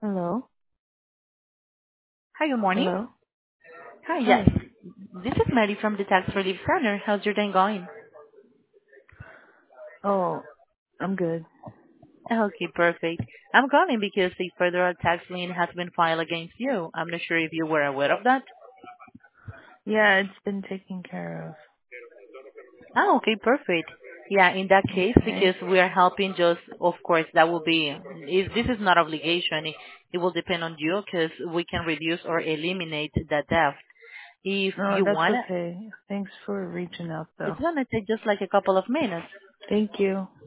Hello? Hi, good morning. Hello? Hi, yes. Hi. This is Mary from the Tax Relief Center. How's your day going? Oh, I'm good. Okay, perfect. I'm calling because a federal tax lien has been filed against you. I'm not sure if you were aware of that. Yeah, it's been taken care of. Oh, okay, perfect. Yeah, in that case, because Okay. we are helping just, of course, that will be, this is not obligation. It will depend on you because we can reduce or eliminate the debt. If No, you that's want, okay. Thanks for reaching out it's though. going to take just like a couple of minutes. Thank you.